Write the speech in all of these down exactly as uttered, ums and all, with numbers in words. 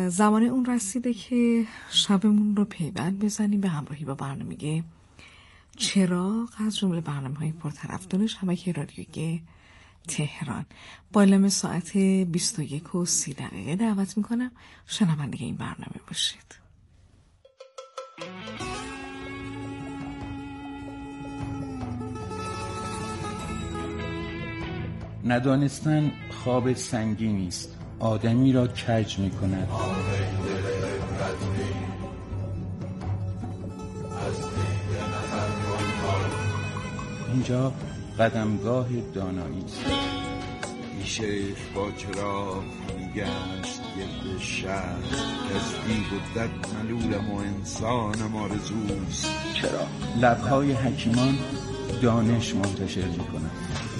زمان اون رسیده که شبمون رو پیوند بزنیم به همراهی با برنامه چراغ از جمله برنامه‌های پرطرفدار شبکه رادیویی تهران. با اعلام ساعت بیست و یک و سی دقیقه دعوت میکنم شنونده این برنامه باشید. ندانستن خواب سنگینی است، آدمی را کج می‌کند. اینجا قدمگاه دانایی است. شیخ با چراغ میگشت گرد شهر، از دیو و دد ملولم و انسانم آرزوست. چرا لب‌های حکیمان دانش منتشر می‌کند.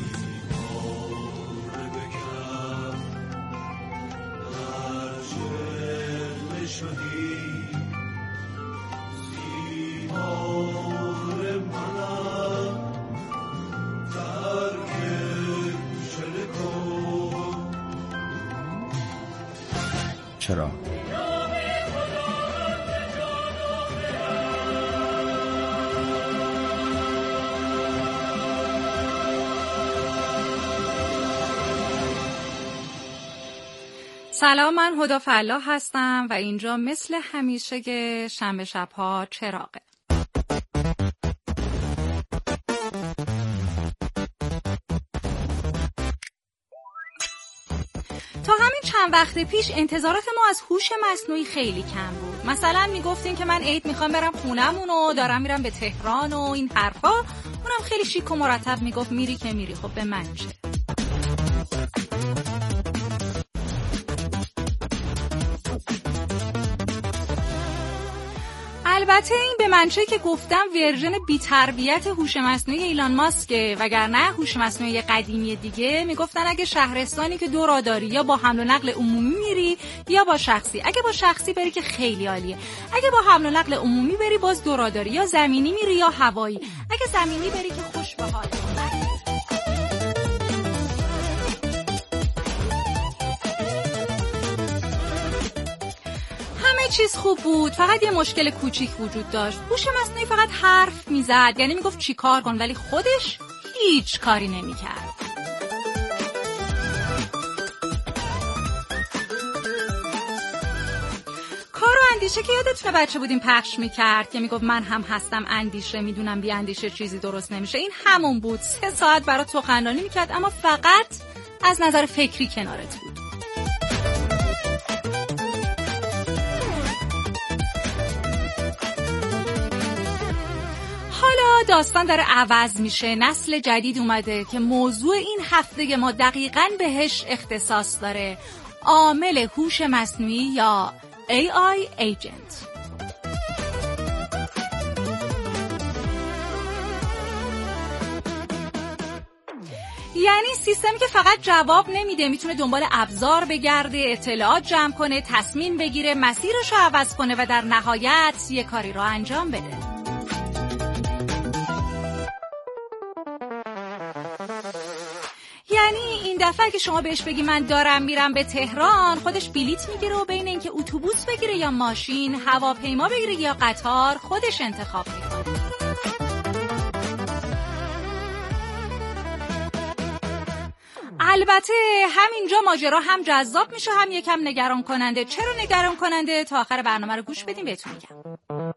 چرا؟ سلام، من هدی فلاح هستم و اینجا مثل همیشه که شنبه شب‌ها چراغه. تا همین چند وقت پیش انتظارات ما از هوش مصنوعی خیلی کم بود. مثلا میگفتین که من عید میخوام برم خونمون و دارم میرم به تهران و این حرفا. اونم خیلی شیک و مرتب میگفت میری که میری، خب به من چه؟ البته این به منچه که گفتم ورژن بی تربیت هوش مصنوعی ایلان ماسکه، وگرنه هوش مصنوعی قدیمی دیگه میگفتن اگه شهرستانی که دو راه داری یا با حمل و نقل عمومی میری یا با شخصی. اگه با شخصی بری که خیلی عالیه، اگه با حمل و نقل عمومی بری باز دو راه داری، یا زمینی میری یا هوایی. اگه زمینی بری که خوش به حال. چیز خوب بود، فقط یه مشکل کوچیک وجود داشت. هوش مصنوعی فقط حرف میزد، یعنی میگفت چی کار کن، ولی خودش هیچ کاری نمیکرد. کار و اندیشه که یادتونه بچه بودیم پخش میکرد که میگفت من هم هستم اندیشه، میدونم بی اندیشه چیزی درست نمیشه. این همون بود. سه ساعت برات سخنرانی میکرد اما فقط از نظر فکری کنارت بود. داستان داره عوض میشه. نسل جدید اومده که موضوع این هفته ما دقیقاً بهش اختصاص داره. عامل هوش مصنوعی یا ای آی ایجنت. یعنی سیستمی که فقط جواب نمیده، میتونه دنبال ابزار بگرده، اطلاعات جمع کنه، تصمیم بگیره، مسیرش رو عوض کنه و در نهایت یه کاری رو انجام بده. دفعه که شما بهش بگی من دارم میرم به تهران، خودش بلیت میگیره و بین اینکه اتوبوس بگیره یا ماشین، هواپیما بگیره یا قطار، خودش انتخاب میکنه. البته همینجا ماجرا هم جذاب میشه هم یکم نگران کننده. چرا نگران کننده؟ تا آخر برنامه رو گوش بدیم بهتون میگم.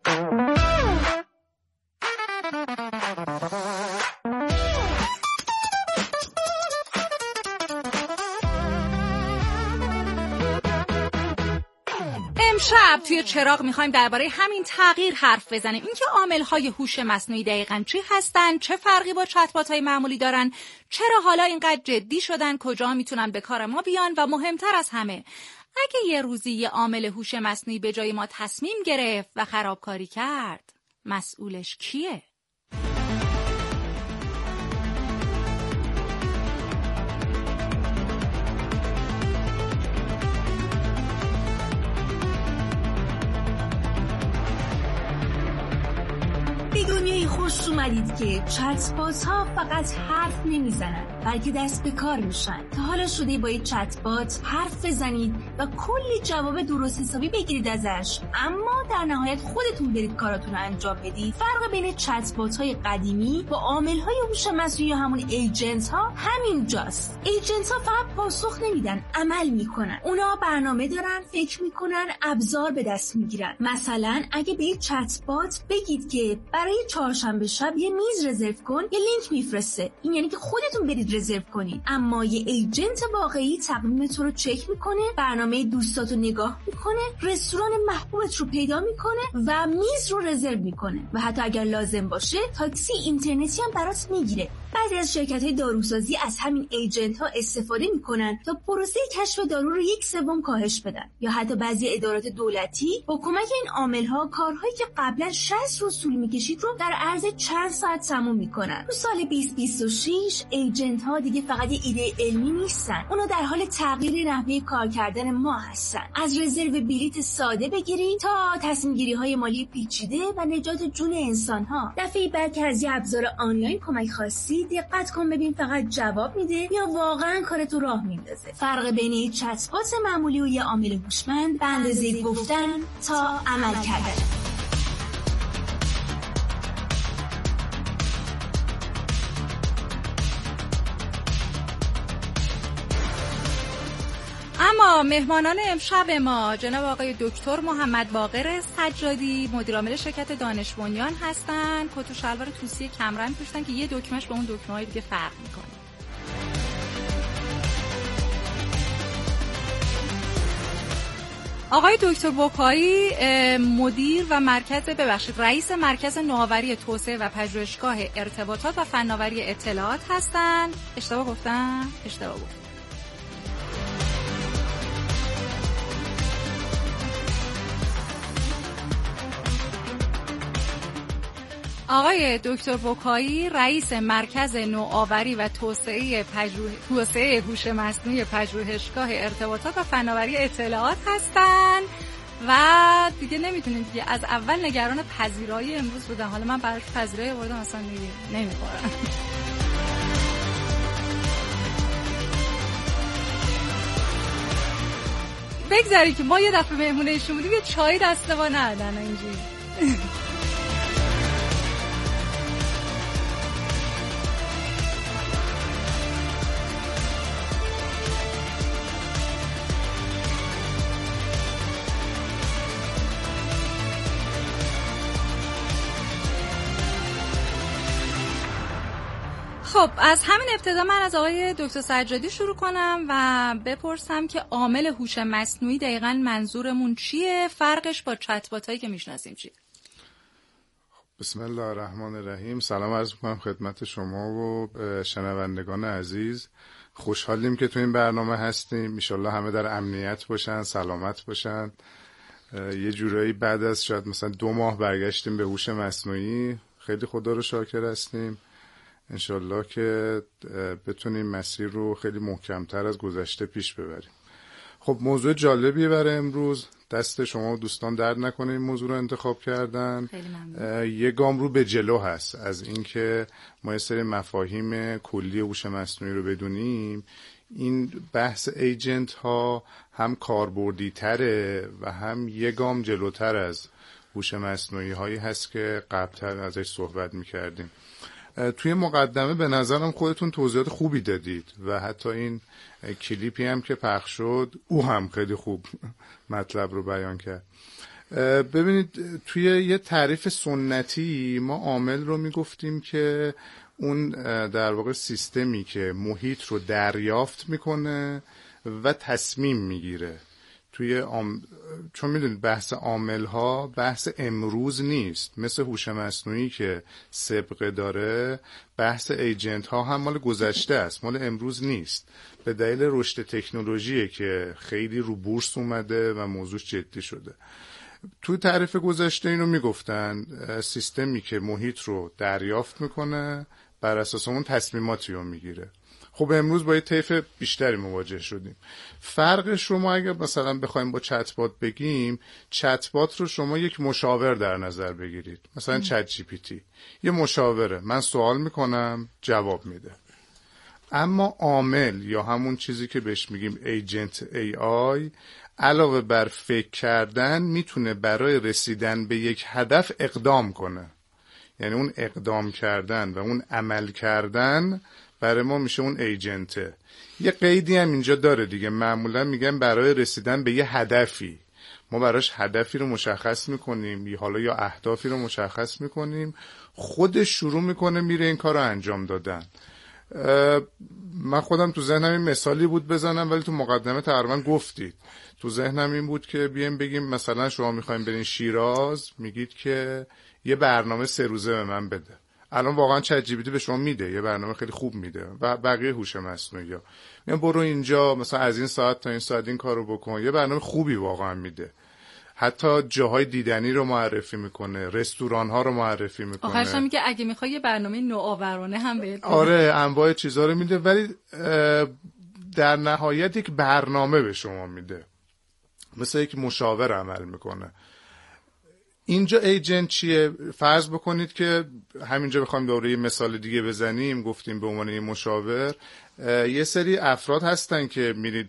امشب توی چراغ میخوایم درباره همین تغییر حرف بزنیم. اینکه عامل‌های هوش مصنوعی دقیقاً چی هستن، چه فرقی با چت‌بات‌های معمولی دارن، چرا حالا اینقدر جدی شدن، کجا میتونن به کار ما بیان و مهمتر از همه، اگه یه روزی یه عامل هوش مصنوعی به جای ما تصمیم گرفت و خرابکاری کرد، مسئولش کیه؟ خیلی خوش اومدید که چت بات ها فقط حرف نمیزنن بلکه دست به کار میشن. تا حالا شده با یک چت بات حرف بزنید و کلی جواب درست حسابی بگیرید ازش، اما در نهایت خودتون برید کاراتون رو انجام بدید؟ فرق بین چت بات های قدیمی با عامل های هوش مصنوعی یا همون ایجنت ها همین جاست. ایجنت ها فقط پاسخ نمیدن، عمل میکنن. اونا برنامه دارن، فکر میکنن، ابزار به دست میگیرن. مثلا اگه به یک چت بات بگید که برای چهارشنبه شب یه میز رزرو کن، یه لینک میفرسته. این یعنی که خودتون برید رزرو کنید. اما یه ایجنت واقعی تقویم تو رو چک میکنه، برنامه دوستاتو نگاه میکنه، رستوران محبوبت رو پیدا میکنه و میز رو رزرو میکنه و حتی اگر لازم باشه تاکسی اینترنتی هم برات میگیره. بعضی از شرکت‌های داروسازی از همین ایجنت ها استفاده میکنن تا پروسه کشف دارو رو یک سوم کاهش بدن، یا حتی بعضی ادارات دولتی با کمک این عامل‌ها کارهایی که قبلا شصت روز طول میکشید رو در عرض چند ساعت تموم میکنن. تو سال بیست بیست و شش ایجنت ها دیگه فقط یه ایده علمی نیستن، اونا در حال تغییر نحوه کار کردن ما هستن. از رزرو بلیت ساده بگیرید تا تصمیم گیری های مالی پیچیده و نجات جون انسان ها. دفعه بعد که از یه ابزار آنلاین کمک خواستی دقت کن ببین فقط جواب میده یا واقعا کارتو راه میندازه. فرق بین یک چت بات معمولی و یه عامل هوشمند به اندازه گفتن تا عمل کردن. اما مهمانان امشب ما جناب آقای دکتر محمد باقر سجادی، مدیر عامل شرکت دانش بنیان هستن. کت و شلوار توسی کمرنگ پوشیدن که یه دکمهش با اون دکمه‌های دیگه فرق میکنه. آقای دکتر بوکایی مدیر و مرکز ببخشید رئیس مرکز نوآوری توسعه و پژوهشگاه ارتباطات و فناوری اطلاعات هستن. اشتباه گفتم؟ اشتباه گفتم. آقای دکتر بوکایی رئیس مرکز نوآوری و توسعه پژوه... توسعه هوش مصنوعی پژوهشگاه ارتباطات و فناوری اطلاعات هستن و دیگه نمیتونید دیگه از اول نگران پذیرایی امروز بودن. حالا من براش پذیرایی آوردم اصلا نمیخورم. بگذاری که ما یه دفعه مهمونه ایشون بودیم یه چای دست ما ندادن اینجوری. خب از همین ابتدا من از آقای دکتر سجادی شروع کنم و بپرسم که عامل هوش مصنوعی دقیقاً منظورمون چیه؟ فرقش با چت باتایی که میشناسیم چیه؟ بسم الله الرحمن الرحیم. سلام عرض می‌کنم خدمت شما و شنوندگان عزیز. خوشحالیم که تو این برنامه هستیم. ان شاءالله همه در امنیت باشن، سلامت باشن. یه جورایی بعد از شاید مثلا دو ماه برگشتیم به هوش مصنوعی. خیلی خدا رو شاکر هستیم. انشالله که بتونیم مسیر رو خیلی محکمتر از گذشته پیش ببریم. خب موضوع جالبیه برای امروز. دست شما و دوستان درد نکنه این موضوع رو انتخاب کردن. یه گام رو به جلو هست از اینکه ما یه سری مفاهیم کلی هوش مصنوعی رو بدونیم. این بحث ایجنت ها هم کاربردی تره و هم یه گام جلوتر از هوش مصنوعی هایی هست که قبلتر ازش صحبت میکردیم. توی مقدمه به نظرم خودتون توضیحات خوبی دادید و حتی این کلیپی هم که پخش شد او هم خیلی خوب مطلب رو بیان کرد. ببینید توی یه تعریف سنتی ما عامل رو میگفتیم که اون در واقع سیستمی که محیط رو دریافت میکنه و تصمیم میگیره. توی عام... چون میدونید بحث عامل ها بحث امروز نیست، مثل هوش مصنوعی که سابقه داره. بحث ایجنت ها هم مال گذشته است، مال امروز نیست، به دلیل رشد تکنولوژیه که خیلی رو بورس اومده و موضوع جدی شده. توی تعریف گذشته اینو میگفتن سیستمی که محیط رو دریافت میکنه بر اساس اون تصمیماتی رو میگیره. خب امروز با یه طیف بیشتری مواجه شدیم. فرقش رو ما اگر مثلا بخوایم با چت بات بگیم، چت بات رو شما یک مشاور در نظر بگیرید، مثلا چت جی پی تی یه مشاوره، من سوال میکنم جواب میده. اما عامل یا همون چیزی که بهش میگیم ایجنت ای آی، علاوه بر فکر کردن میتونه برای رسیدن به یک هدف اقدام کنه. یعنی اون اقدام کردن و اون عمل کردن برای ما میشه اون ایجنته. یه قیدی هم اینجا داره دیگه، معمولا میگن برای رسیدن به یه هدفی، ما براش هدفی رو مشخص میکنیم، حالا یا اهدافی رو مشخص میکنیم، خودش شروع میکنه میره این کار رو انجام دادن. من خودم تو ذهنم این مثالی بود بزنم، ولی تو مقدمه تقریبا گفتید. تو ذهنم این بود که بیایم بگیم مثلا شما میخوایم برین شیراز، میگید که یه برنامه سه روزه به من بده. الان واقعا چت جی پی تی به شما میده، یه برنامه خیلی خوب میده و بقیه هوش مصنوعی ها میگن برو اینجا مثلا از این ساعت تا این ساعت این کارو بکن، یه برنامه خوبی واقعا میده. حتی جاهای دیدنی رو معرفی میکنه، رستوران ها رو معرفی میکنه. آخرش هم میگه اگه میخوای یه برنامه نوآورانه هم بهت. آره انواع چیزا رو میده، ولی در نهایت یک برنامه به شما میده، مثل یک مشاور عمل میکنه. اینجا ایجنت چیه؟ فرض بکنید که همینجا بخوایم دوره یه مثال دیگه بزنیم، گفتیم به عنوان یه مشاور یه سری افراد هستن که میرید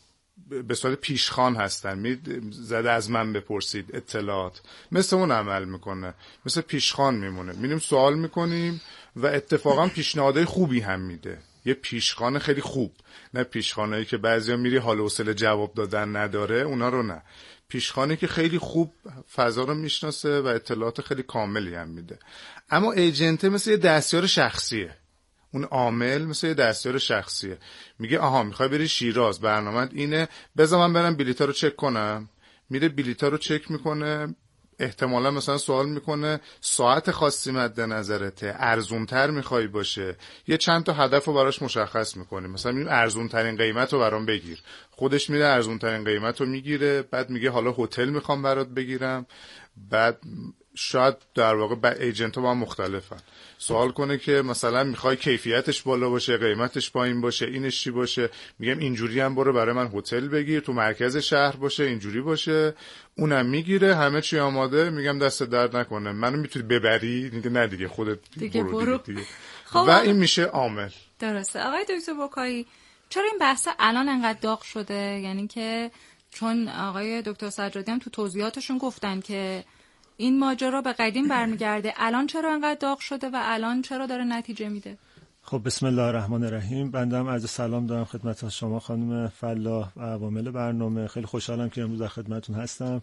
به صورت پیشخوان هستن، میرید زده از من بپرسید اطلاعات، مثل اون عمل میکنه، مثل پیشخوان میمونه، میریم سوال میکنیم و اتفاقا پیشنهادهای خوبی هم میده. یه پیشخوان خیلی خوب، نه پیشخوانایی که بعضیا میری حال و حوصله جواب دادن نداره، اونا رو نه. پیشخوانی که خیلی خوب فضا رو میشناسه و اطلاعات خیلی کاملی هم میده. اما ایجنت مثل یه دستیار شخصیه، اون عامل مثل یه دستیار شخصیه. میگه آها میخوای بری شیراز، برنامه‌ت اینه، بذار من برم بلیطا رو چک کنم. میره بلیطا رو چک میکنه، احتمالا مثلا سوال میکنه ساعت خاصی مد نظرته، ارزونتر میخوای باشه، یه چند تا هدف رو براش مشخص میکنه. مثلا میگیم ارزون ترین قیمت رو برام بگیر، خودش میره ارزون ترین قیمت رو میگیره، بعد میگه حالا هتل میخوام برات بگیرم. بعد شاید در واقع ایجنت ها با هم مختلفن، سوال کنه که مثلا میخوای کیفیتش بالا باشه، قیمتش پایین باشه، اینش چی باشه، میگم اینجوری هم برو برای من هتل بگیر، تو مرکز شهر باشه، اینجوری باشه، اونم میگیره، همه چی آماده، میگم دست درد نکنه، منو میتونی ببری؟ میگه نه دیگه خودت دیگه برو, برو. دیگه, دیگه. خب و این میشه عامل. درسته. آقای دکتر بوکایی، چرا این بحث الان انقدر داغ شده؟ یعنی که چون آقای دکتر سجادی هم تو توضیحاتشون گفتن که این ماجرا به قدیم برمیگرده، الان چرا انقدر داغ شده و الان چرا داره نتیجه میده؟ خب بسم الله الرحمن الرحیم. بنده هم عرض سلام دارم خدمت شما خانم فلاح و عوامل برنامه. خیلی خوشحالم که امروز در خدمتتون هستم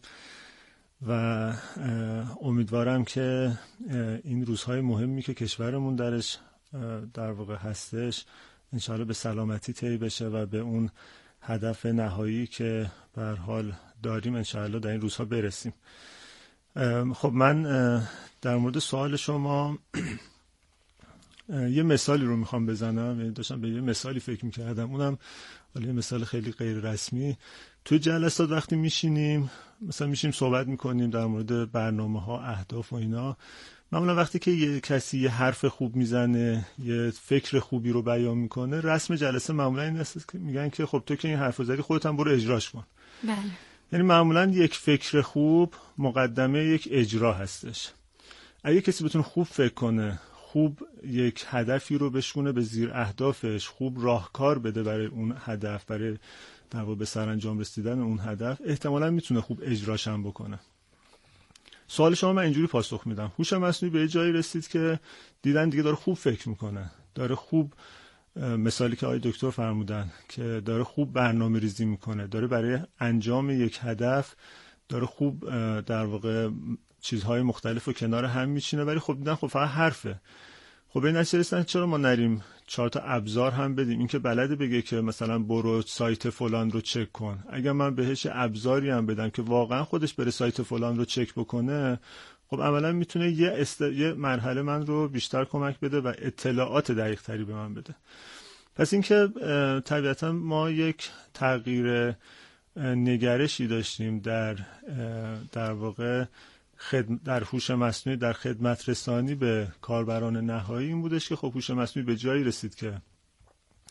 و امیدوارم که این روزهای مهمی که کشورمون درش در واقع هستش انشاءالله به سلامتی طی بشه و به اون هدف نهایی که به هر حال داریم انشاءالله در این روزها برسیم. خب من در مورد سوال شما یه مثالی رو میخوام بزنم، یعنی داشتم به یه مثالی فکر میکردم، اونم ولی یه مثال خیلی غیر رسمی. توی جلسات وقتی میشینیم مثلا میشیم صحبت میکنیم در مورد برنامه ها، اهداف و اینا، معمولا وقتی که یه کسی یه حرف خوب میزنه، یه فکر خوبی رو بیان میکنه، رسم جلسه معمولا این است که میگن که خب تو که این حرف رو زدی خودت هم برو اجراش کن. بله. یعنی معمولا یک فکر خوب مقدمه یک اجرا هستش. اگه کسی بتونه خوب فکر کنه، خوب یک هدفی رو بشونه به زیر اهدافش، خوب راهکار بده برای اون هدف، برای در واقع به سرانجام رسیدن اون هدف، احتمالاً میتونه خوب اجراش هم بکنه. سوال شما من اینجوری پاسخ میدم. هوش مصنوعی به جایی رسید که دیدن دیگه داره خوب فکر میکنه، داره خوب، مثالی که آقای دکتر فرمودن که داره خوب برنامه ریزی میکنه، داره برای انجام یک هدف داره خوب در واقع چیزهای مختلف رو کنار هم میچینه، ولی خب دیدن خب فقط حرفه. خب این نتیجه رسیدن چرا ما نریم چهار تا ابزار هم بدیم، این که بلده بگه که مثلا برو سایت فلان رو چک کن، اگر من بهش ابزاری هم بدم که واقعا خودش بره سایت فلان رو چک بکنه، خب عملا میتونه یه, است... یه مرحله من رو بیشتر کمک بده و اطلاعات دقیق تری به من بده. پس اینکه طبیعتا ما یک تغییر نگرشی داشتیم در در واقع خدم... در هوش مصنوعی در خدمت رسانی به کاربران نهایی، این بودش که خب هوش مصنوعی به جایی رسید که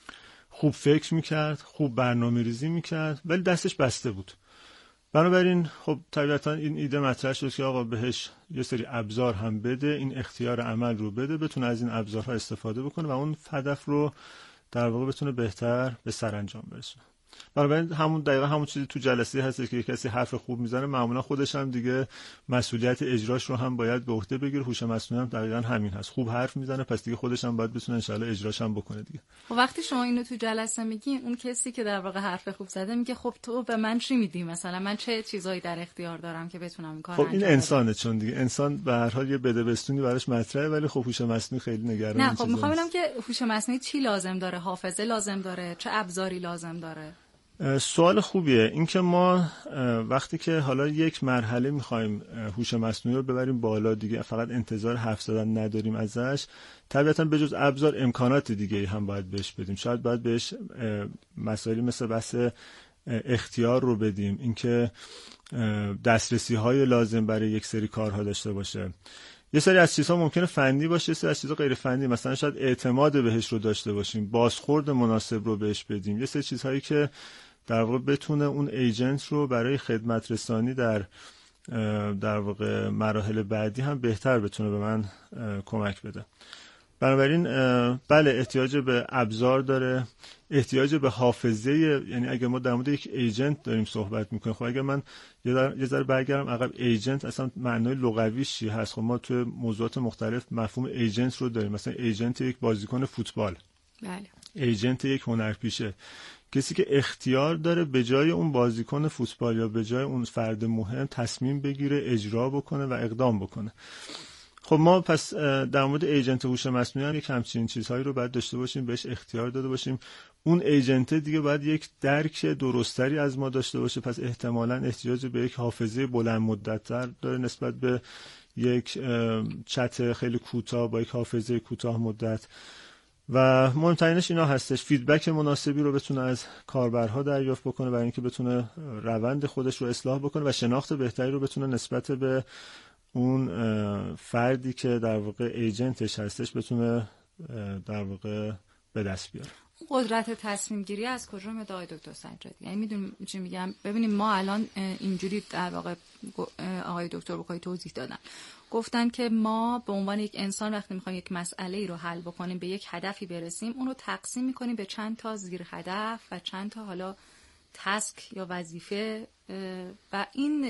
خوب فکر میکرد، خوب برنامه ریزی میکرد، ولی دستش بسته بود. بنابراین خب طبیعتا این ایده مطرح شد که آقا بهش یه سری ابزار هم بده، این اختیار عمل رو بده، بتونه از این ابزارها استفاده بکنه و اون هدف رو در واقع بتونه بهتر به سرانجام برسونه. بنابراین همون دقیقا همون چیزی تو جلسه هست که کسی حرف خوب میزنه معمولا خودش هم دیگه مسئولیت اجراش رو هم باید به عهده بگیره. هوش مصنوعی هم دقیقا همین هست، خوب حرف میزنه پس دیگه خودش هم باید بتونه ان شاء الله اجراش هم بکنه دیگه. خب وقتی شما اینو تو جلسه میگین، اون کسی که در واقع حرف خوب زده میگه خب تو به من چی میدی؟ مثلا من چه چیزایی در اختیار دارم که بتونم این کارو خب این انسانه، چون دیگه انسان به هر حال یه بدبستونی براش مطرحه، ولی خب هوش مصنوعی خیلی نگران نه. خب میخوام ببینم که هوش مصنوعی چی لازم داره، حافظه لازم داره، چه ابزاری لازم داره؟ سوال خوبیه. این که ما وقتی که حالا یک مرحله میخوایم هوش مصنوعی رو ببریم بالا، دیگه فقط انتظار حرف زدن نداریم ازش، طبیعتا به جز ابزار امکانات دیگه هم باید بهش بدیم. شاید باید بهش مسائلی مثل بحث اختیار رو بدیم، اینکه دسترسی های لازم برای یک سری کارها داشته باشه. یه سری از چیزها ممکنه فنی باشه، یه سری از چیزها غیر فنی، مثلا شاید اعتماد بهش رو داشته باشیم، بازخورد مناسب رو بهش بدیم، یه سری چیزهایی که در واقع بتونه اون ایجنت رو برای خدمت رسانی در در واقع مراحل بعدی هم بهتر بتونه به من کمک بده. بنابراین بله احتیاج به ابزار داره، احتیاج به حافظه. یعنی اگر ما در مورد یک ایجنت داریم صحبت میکنیم، خب اگر من یه ذره برگردم عقب، ایجنت اصلا معنای لغویش چی هست؟ خب ما تو موضوعات مختلف مفهوم ایجنت رو داریم. مثلا ایجنت یک بازیکن فوتبال، بله، ایجنت یک هنرپیشه، کسی که اختیار داره به جای اون بازیکن فوتبال یا به جای اون فرد مهم تصمیم بگیره، اجرا بکنه و اقدام بکنه. خب ما پس در مورد ایجنت هوش مصنوعی هم یک همچین چیزهایی رو باید داشته باشیم، بهش اختیار داده باشیم. اون ایجنت دیگه باید یک درک درستری از ما داشته باشه، پس احتمالاً احتیاج به یک حافظه بلند مدت‌تر داره نسبت به یک چت خیلی کوتاه با یک حافظه کوتاه مدت. و مهمترینش اینا هستش، فیدبک مناسبی رو بتونه از کاربرها دریافت بکنه برای اینکه بتونه روند خودش رو اصلاح بکنه و شناخت بهتری رو بتونه نسبت به اون فردی که در واقع ایجنتش هستش بتونه در واقع به دست بیاره. قدرت تصمیم گیری از کجا میاد آقای دکتر سجادی؟ یعنی میدونیم چی میگم؟ ببینیم ما الان اینجوری در واقع آقای دکتر بخوای توضیح دادن، گفتن که ما به عنوان یک انسان وقتی میخوایم یک مسئله ای رو حل بکنیم، به یک هدفی برسیم، اون رو تقسیم میکنیم به چند تا زیر هدف و چند تا حالا تاسک یا وظیفه و این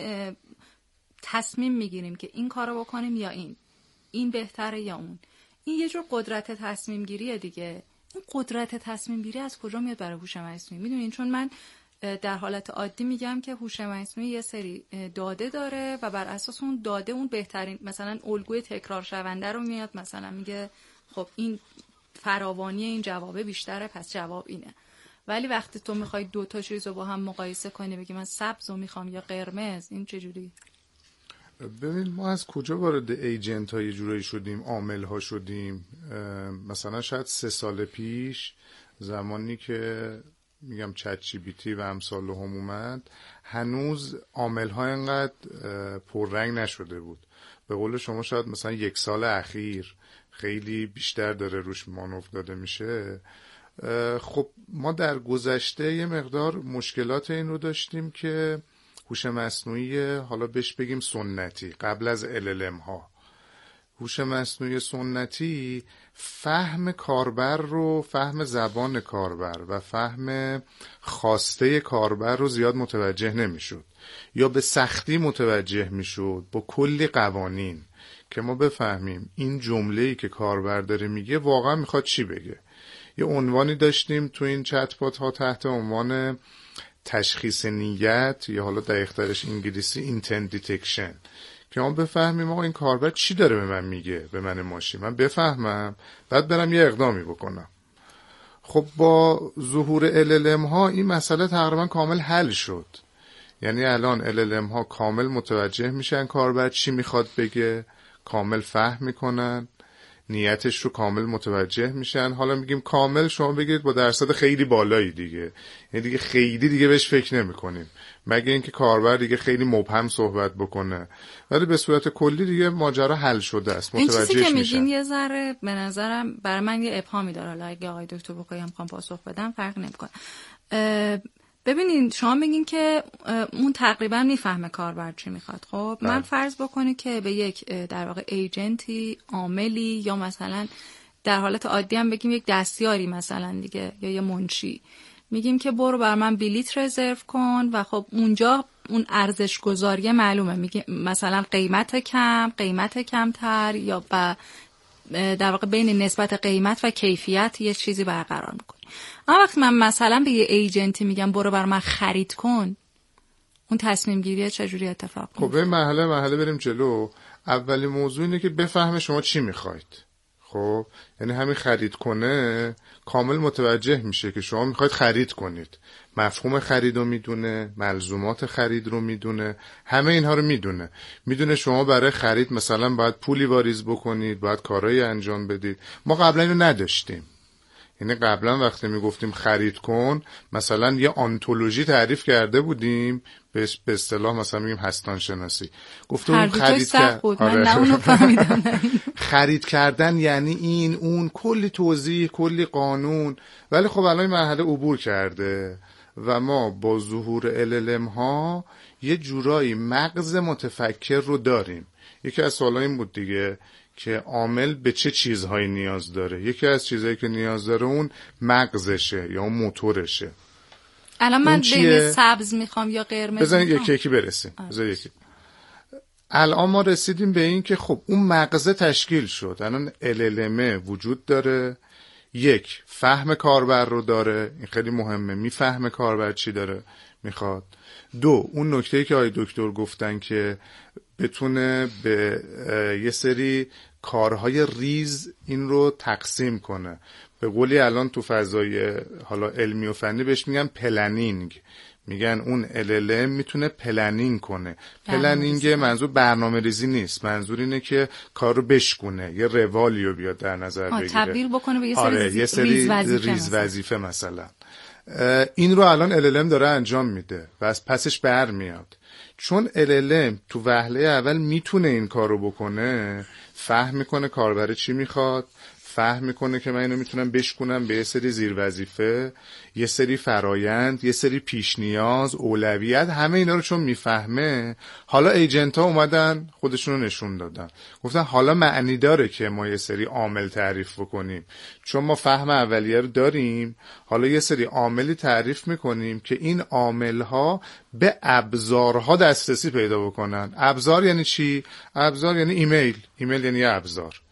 تصمیم میگیریم که این کارو بکنیم یا این این بهتره یا اون. این یه جور قدرت تصمیم گیریه دیگه. این قدرت تصمیم گیری از کجا میاد برای هوش مصنوعی؟ میدونین چون من در حالت عادی میگم که هوش مصنوعی یه سری داده داره و بر اساس اون داده اون بهترین مثلا الگوی تکرار شونده رو میاد، مثلا میگه خب این فراوانی این جوابه بیشتره پس جواب اینه. ولی وقتی تو میخوای دو تا چیز رو با هم مقایسه کنی، بگی من سبز رو میخوام یا قرمز، این چجوری؟ ببین ما از کجا وارد ایجنت های جورایی شدیم، عامل ها شدیم. مثلا شاید سه سال پیش زمانی که میگم چت جی پی تی و امثال هم اومد، هنوز عامل ها اینقدر پررنگ نشده بود. به قول شما شاید مثلا یک سال اخیر خیلی بیشتر داره روش مانور داده میشه. خب ما در گذشته یه مقدار مشکلات این رو داشتیم که هوش مصنوعی حالا بهش بگیم سنتی، قبل از ال ال ام ها، هوش مصنوعی سنتی فهم کاربر رو، فهم زبان کاربر و فهم خواسته کاربر رو زیاد متوجه نمیشد یا به سختی متوجه میشد با کلی قوانین که ما بفهمیم این جمله‌ای که کاربر داره میگه واقعا میخواد چی بگه. یه عنوانی داشتیم تو این چت بات ها تحت عنوان تشخیص نیت یا حالا دقیق‌ترش انگلیسی اینتنت دیتکشن، که ما بفهمیم آقا این کاربر چی داره به من میگه، به من ماشین، من بفهمم بعد برم یه اقدامی بکنم. خب با ظهور ال ال ام ها این مسئله تقریبا کامل حل شد. یعنی الان ال ال ام ها کامل متوجه میشن کاربر چی میخواد بگه، کامل فهم میکنن، نیتش رو کامل متوجه میشن. حالا میگیم کامل، شما بگید با درصد خیلی بالایی دیگه، یعنی دیگه خیلی دیگه بهش فکر نمی‌کنیم، مگه اینکه کاربر دیگه خیلی مبهم صحبت بکنه، ولی به صورت کلی دیگه ماجرا حل شده است، متوجهش میشن. این چیزی که میگین یه ذره به نظرم برای من یه ابهامی داره، حالا اگه آقای دکتر بخوایم میخوام پاسخ بدم فرق نمی‌کنه. ببینین شما میگین که اون تقریبا میفهمه کاربر چی میخواد. خب من بله. فرض بکنی که به یک در واقع ایجنتی، عاملی، یا مثلا در حالت عادی هم بگیم یک دستیاری مثلا دیگه، یا یه منشی، میگیم که برو بر من بلیت رزرو کن و خب اونجا اون ارزش گذاری معلومه، میگه مثلا قیمت کم، قیمت کمتر، یا با در واقع بین نسبت قیمت و کیفیت یه چیزی برقرار میکنه. اما وقتی من مثلا به یه ایجنتی میگم برو بر من خرید کن، اون تصمیم گیری چجوری اتفاق میفته؟ خب به مرحله مرحله بریم جلو. اولی موضوع اینه که بفهمه شما چی میخواید. خب یعنی همین خرید کنه کامل متوجه میشه که شما میخواید خرید کنید، مفهوم خرید رو میدونه، ملزومات خرید رو میدونه، همه اینها رو میدونه. میدونه شما برای خرید مثلا باید پولی واریز بکنید، باید کارهایی انجام بدید. ما قبلا اینو نداشتیم. یعنی قبلا وقتی میگفتیم خرید کن، مثلا یه آنتولوژی تعریف کرده بودیم، به اصطلاح مثلا میگیم هستان شناسی، گفتم خرید کردن. آره. خرید کردن یعنی این اون، کلی توضیح، کلی قانون. ولی خب الان مرحله عبور کرده و ما با ظهور ال ال ام ها یه جورایی مغز متفکر رو داریم. یکی از سوالای این بود دیگه که عامل به چه چیزهایی نیاز داره. یکی از چیزهایی که نیاز داره اون مغزشه یا اون موتورشه. الان من بین سبز میخوام یا قرمز. بزن یکی یکی برسیم. بزن یکی. الان ما رسیدیم به این که خب اون مغزه تشکیل شد. الان ال ال ام وجود داره. یک، فهم کاربر رو داره. این خیلی مهمه. میفهمه کاربر چی داره میخواد. دو، اون نکته‌ای که آقای دکتر گفتن که بتونه به یه سری کارهای ریز این رو تقسیم کنه. به قولی الان تو فضای حالا علمی و فنی بهش میگن پلنینگ. میگن اون ال ال ام میتونه پلنینگ کنه. پلنینگ منظور برنامه ریزی نیست، منظور اینه که کار رو بشکونه، یه روالیو بیاد در نظر بگیره، تبدیل بکنه به یه سری, آره، یه سری ریز وظیفه, ریز وظیفه مثلا. این رو الان ال ال ام داره انجام میده و از پسش برمیاد. چون ال ال ام تو وهله اول میتونه این کار رو بکنه، فهم میکنه کاربر چی میخواد، فهم میکنه که من اینو میتونم بشکنم به یه سری زیر وظیفه، یه سری فرایند، یه سری پیش نیاز، اولویت، همه اینا رو چون میفهمه، حالا ایجنت ها اومدن خودشون رو نشون دادن، گفتن حالا معنی داره که ما یه سری عامل تعریف بکنیم، چون ما فهم اولیه رو داریم، حالا یه سری عاملی تعریف میکنیم که این عامل ها به ابزارها دسترسی پیدا بکنن. ابزار یعنی چی؟ ابزار یعنی ایمیل. ایمیل یعنی ابزار.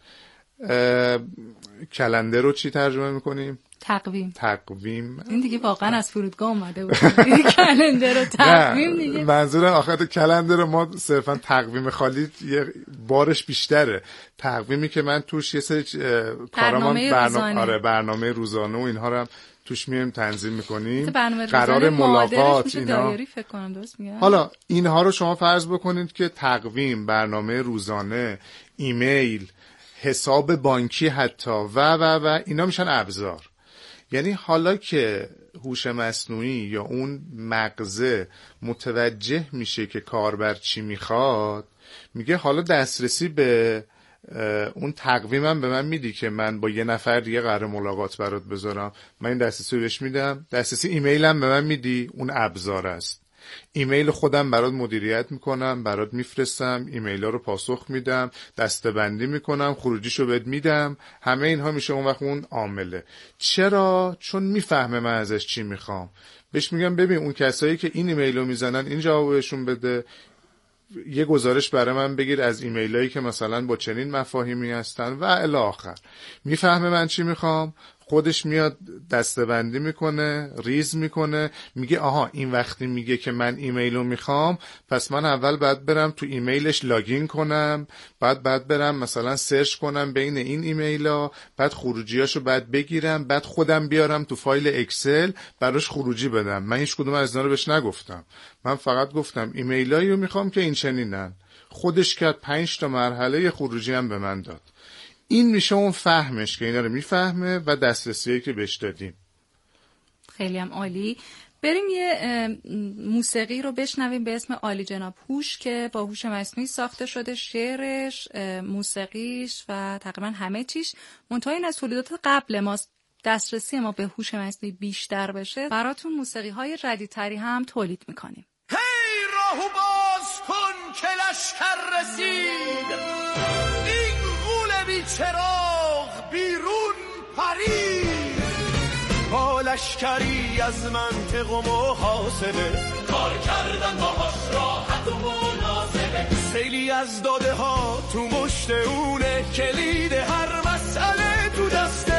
کلندر رو چی ترجمه میکنیم؟ تقویم. تقویم. این دیگه واقعا از فرودگاه اومده بود. کلندر و تقویم دیگه. منظور آخر کلندر ما صرفا تقویم خالی یه بارش بیشتره. تقویمی که من توش یه سری برنامه برنامه آره برنامه روزانه و اینها رو توش میایم تنظیم میکنیم. قرار ملاقات اینا. فکر کنم درست میگم. حالا اینها رو شما فرض بکنید که تقویم، برنامه روزانه، ایمیل، حساب بانکی حتی و و و اینا میشن ابزار. یعنی حالا که هوش مصنوعی یا اون مغزه متوجه میشه که کاربر چی میخواد، میگه حالا دسترسی به اون تقویمم به من میدی که من با یه نفر دیگه قرار ملاقات برات بذارم، من این دسترسی رو بهش میدم. دسترسی ایمیلم به من میدی، اون ابزار است. ایمیل خودم برات مدیریت میکنم، برات میفرستم، ایمیل ها رو پاسخ میدم، دسته‌بندی میکنم، خروجیشو بهت میدم. همه اینها میشه اون وقت اون عامله. چرا؟ چون میفهمه من ازش چی میخوام. بهش میگم ببین اون کسایی که این ایمیل رو میزنن این جوابشون بده، یه گزارش برای من بگیر از ایمیلایی که مثلا با چنین مفاهیمی هستن و الی آخر. میفهمه من چی میخوام، خودش میاد دسته‌بندی میکنه، ریز میکنه، میگه آها این وقتی میگه که من ایمیلو میخوام، پس من اول باید برم تو ایمیلش لاگین کنم، بعد بعد برم مثلا سرچ کنم بین این ایمیلا، بعد خروجیاشو بعد بگیرم، بعد خودم بیارم تو فایل اکسل براش خروجی بدم. من هیچ کدوم از اینا رو بهش نگفتم، من فقط گفتم ایمیلایی رو میخوام که این چنینن. خودش کرد پنج تا مرحله خروجی هم به من داد. این میشه اون فهمش که اینا رو میفهمه و دسترسیه که بهش دادیم. خیلی هم عالی. بریم یه موسیقی رو بشنویم به اسم عالی جناب هوش که با هوش مصنوعی ساخته شده، شعرش، موسیقیش و تقریبا همه چیش منتها این از تولیدات قبل ماست. دسترسی ما به هوش مصنوعی بیشتر بشه براتون موسیقی های جدیدتری هم تولید میکنیم. هی راهو باز کن که لشکر رسید، این غول بی چراغ بیرون پرید، با لشکری از منطق و محاسبه کار کردن باهاش راحت و مناسبه، سیلی از داده ها تو مشت اونه، کلید هر مسئله تو دست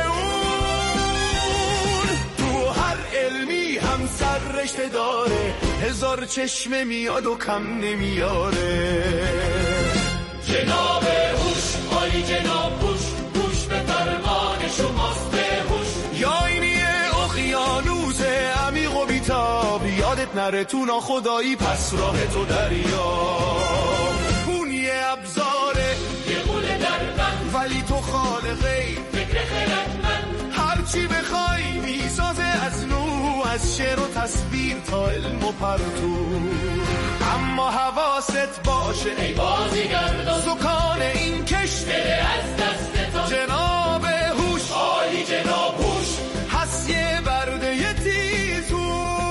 اون، تو هر علمی هم سر رشته داره، هزار چشمه میاد و کم نمیاره. جناب هوش، عالی جناب هوش، هوش به فرمان شماست به هوش، یا اینی اقیانوس عمیق و بیتاب، یادت نره تو ناخدایی پس راه تو دریا، اون یه ابزاره یه قول در من، ولی تو خالقی فکر خردمند، هرچی بخوای میسازه از نو، از شعر و تصویر تا علم و پرتو، اما حواست باشه ای بازیگردان، سکان این کشت از دستتان، جناب هوش، عالی جناب هوش، هست یه برده یه تیزوش،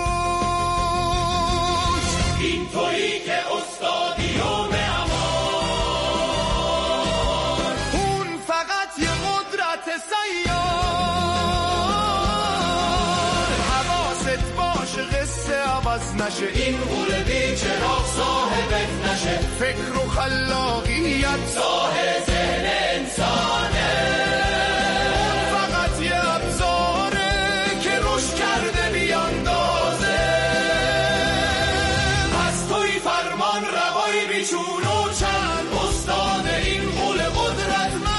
این تویی که استادی و معمار، اون فقط یه قدرت سیار، حواست باشه قصه عوض نشه، این غول بی چراغ صاحبت نشه، فکر و خلاقیت صاحب ذهن انسانه، فقط یه ابزاره که روش کرده بیاندازه، پس توی فرمان روایی بیچون و چند، استاد این غول قدرتمند،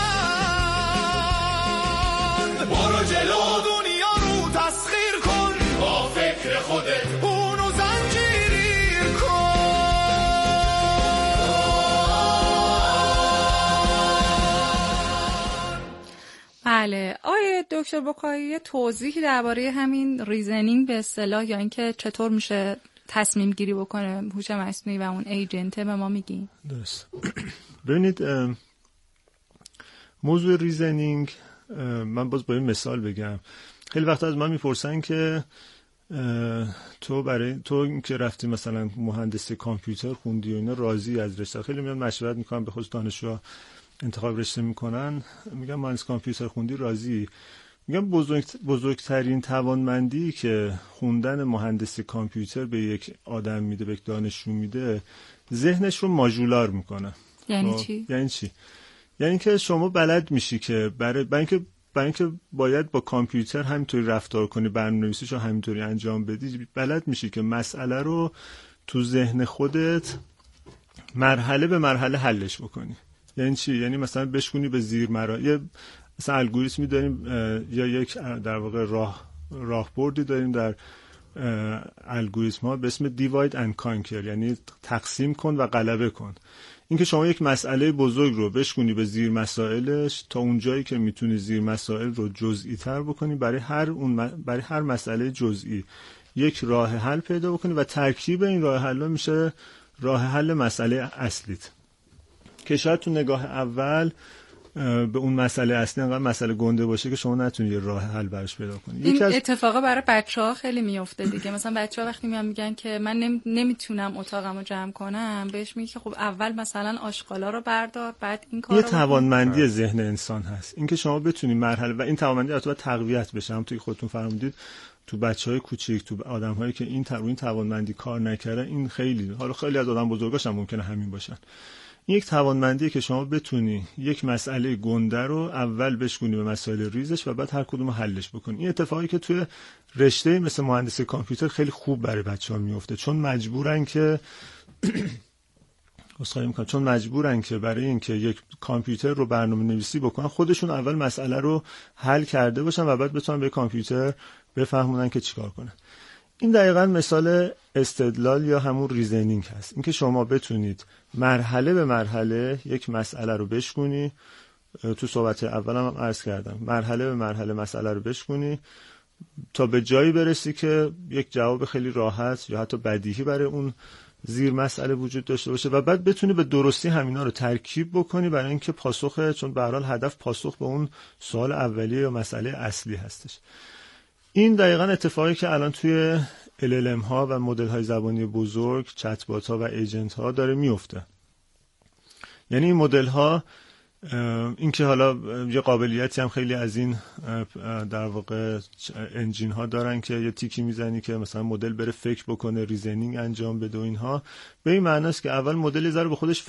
برو جلو دنیا رو تسخیر کن، با فکر خودت اونو زنجیریر کن. بله، آیه دکتر بکایی یه توضیحی درباره همین ریزنینگ به اصطلاح یا اینکه چطور میشه تصمیم گیری بکنه هوش مصنوعی و اون ایجنته به ما میگین؟ درست. ببینید موضوع ریزنینگ، من باز با این مثال بگم، خیلی وقتا از من میپرسن که تو برای تو که رفتی مثلا مهندسی کامپیوتر خوندی و اینا راضی از رشته، خیلی میان مشورت میکنن به خصوص دانشجوها انتخاب رشته میکنن، میگم مهندسی کامپیوتر خوندی راضی؟ میگم بزرگ بزرگترین توانمندی که خوندن مهندسی کامپیوتر به یک آدم میده، به یک دانشجو میده، ذهنش رو ماژولار میکنه. یعنی چی؟ یعنی چی؟ یعنی که شما بلد میشی که برای برای اینکه برای اینکه باید با کامپیوتر همینطوری رفتار کنی، برنامه‌نویسیشو همینطوری انجام بدی، بلد میشی که مسئله رو تو ذهن خودت مرحله به مرحله حلش بکنی. یعنی چی؟ یعنی مثلا بشکنی به زیر مراحل، مثلا الگوریتمی داریم یا یک در واقع راه راهبردی داریم در الگوریتم ها به اسم دیواید اند کانکر، یعنی تقسیم کن و غلبه کن. اینکه شما یک مسئله بزرگ رو بشکنی به زیر مسائلش تا اون جایی که میتونی زیر مسائل رو جزئی تر بکنی، برای هر اون برای هر مسئله جزئی یک راه حل پیدا بکنی و ترکیب این راه حل میشه راه حل مسئله اصلیت، که شاید تو نگاه اول به اون مسئله اصلی انقدر مسئله گنده باشه که شما نتونی یه راه حل براش پیدا کنی. این از... اتفاقا برای بچه‌ها خیلی میفته دیگه. مثلا بچه‌ها وقتی میان میگن که من نمی... نمیتونم اتاقمو جمع کنم، بهش میگه که خب اول مثلا آشغالا رو بردار، بعد این کارو. یه توانمندی ذهن انسان هست اینکه شما بتونی مرحله، و این توانمندی البته تقویت بشه. هم توی خودتون فرمودید تو بچهای کوچیک، تو آدم‌هایی که این این توانمندی کار نکردن، این خیلی، حالا خیلی از آدم بزرگاش هم ممکنه همین باشن. این یک توانمندیه که شما بتونی یک مسئله گنده رو اول بشکنی به مسائل ریزش و بعد هر کدوم رو حلش بکنی. این اتفاقی که توی رشته مثل مهندسی کامپیوتر خیلی خوب برای بچه‌ها میفته، چون مجبورن که اسخای میکنن چون مجبورن که برای اینکه یک کامپیوتر رو برنامه نویسی بکنن، خودشون اول مسئله رو حل کرده باشن و بعد بتونن به کامپیوتر بفهمونن که چیکار کنن. این دقیقاً مثال استدلال یا همون ریزنینگ هست. اینکه شما بتونید مرحله به مرحله یک مسئله رو بشکنی تو صحبت اولم هم عرض کردم، مرحله به مرحله مسئله رو بشکنی تا به جایی برسی که یک جواب خیلی راحت یا حتی بدیهی برای اون زیر مسئله وجود داشته باشه و بعد بتونی به درستی همینا رو ترکیب بکنی برای اینکه پاسخ، چون به هر حال هدف پاسخ به اون سوال اولیه یا مسئله اصلی هستش. این دقیقاً اتفاقی که الان توی ال ال ام ها و مدل های زبانی بزرگ، چت بات ها و ایجنت ها داره میفته. یعنی این مدل ها، این که حالا یه قابلیتی هم خیلی از این در واقع انجین ها دارن که یه تیکی میزنی که مثلا مدل بره فکر بکنه، ریزنینگ انجام بده و اینها، به این معنی است که اول مدل ذره به خودش